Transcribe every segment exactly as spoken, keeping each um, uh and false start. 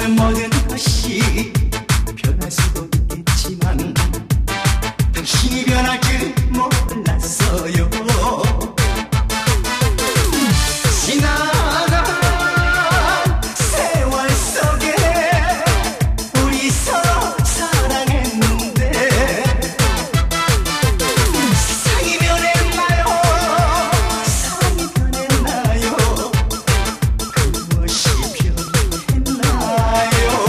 세상은 모든 것이 변할 수도 있겠지만 당신이 변할 줄 몰랐어요. 지나간 세월 속에 우리 서로 사랑했는데 세상이 변했나요? 사랑이 변했나요? 무엇이 변했나요?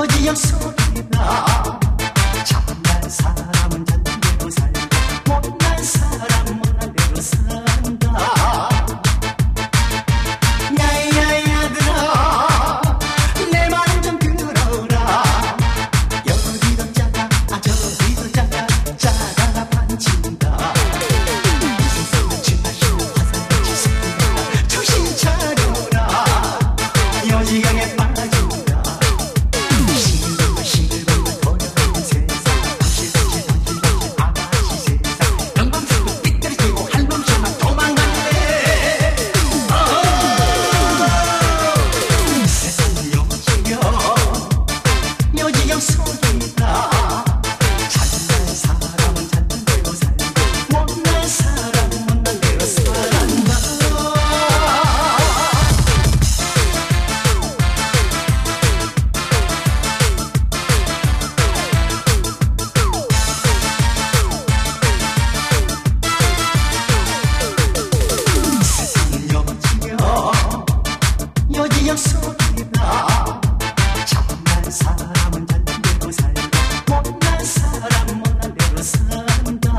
요지영 속이다 잘난 사람은 잘난대로 살고 못난 사람은 못난 대로 산다 야야야들아 내 말 좀 들어라 여기도 작아 아 저기도 작아 짜다가 반친다 세상은 지나시고 화살같이 습니다 정신 차려라 여지경에 빠진다 싱글벙글 싱글벙글 버려진 세상 당신같이 당신같이 아가씨 세상 영광스럽고 삐뚤어지고 할 놈처럼 도망갔네 세상은 여지경 여지경 속이다 잘난 사람은 잘난 대로 살고 못난 사람은 못난 대로 살란다 세상은 여지경 여지경 속이다 잘난 사람은 잘난 대로 살고 못난 사람은 못난 대로 산다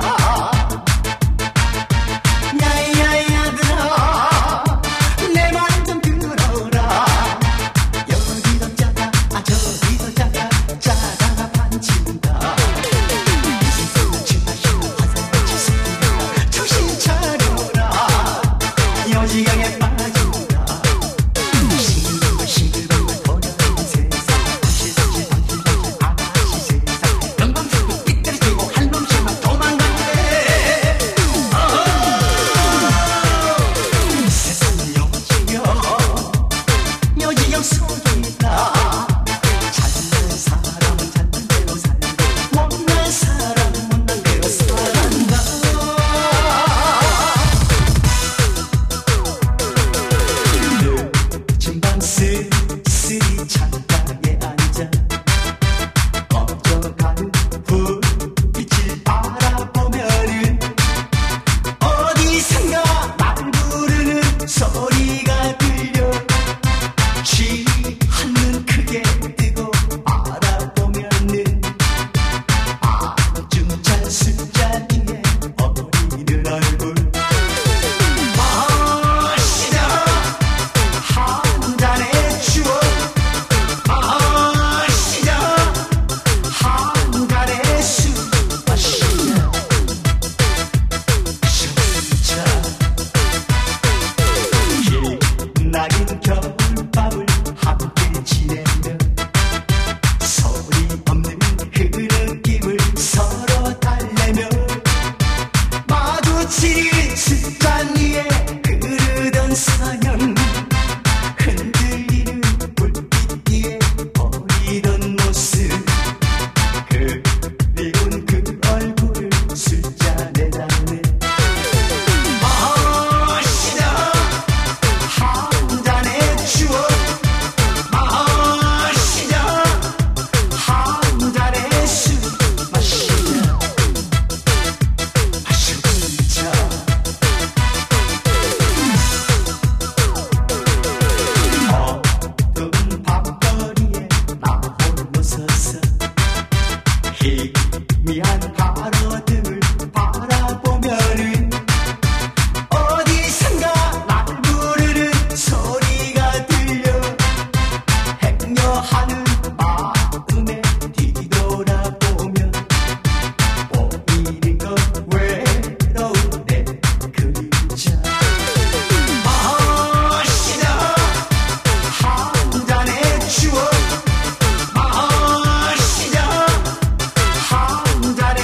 야야야들아 내 말 좀 들어라 여기도 작아 아 저기도 작아 짜다가 반친다 세상은 지나시고 화살같이 습니다 정신 차려라 여지경에 빠진다 싱글벙글 싱글벙글 버려진 세상 당신같이 당신같이 아가씨 세상 영광스럽고 삐뚤어지고 할 놈처럼 도망갔네 세상은 여지경 여지경 속이다 잘난 사람은 잘난 대로 살고 못난 사람은 못난 대로 살란다 늦은 밤 쓸쓸히 창가에 앉아 꺼져가는 불빛을 바라보면은 어디선가 날 부르는 소리가 들려 취한눈 크게 뜨고 바라보면은 아중찬 술잔위에 어리는 얼굴 마시다 한 잔의 추억 마시다 한 잔의 술 마시다 셔차 빛나긴 겨울밤을 함께 지내며 소리 없는 흐느낌을 서로 달래며 마주친 술잔 위에 흐르던 사연 흔들리는 불빛 뒤에 버리던 모습 그리운 그 얼굴을 술잔에 담네 마시다 한 잔의 추억 마시다 한 잔의 술 마시다 마시자 어두운 밤거리에 나 홀로 서서 희미한 가로등을 바라보면은 어디선가 날 부르는 소리가 들려 행여하는 마음에 뒤돌아보면 보이는 건 외로운 내 그림자 마시다 한 잔의 추억 마시다 한 잔의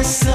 있어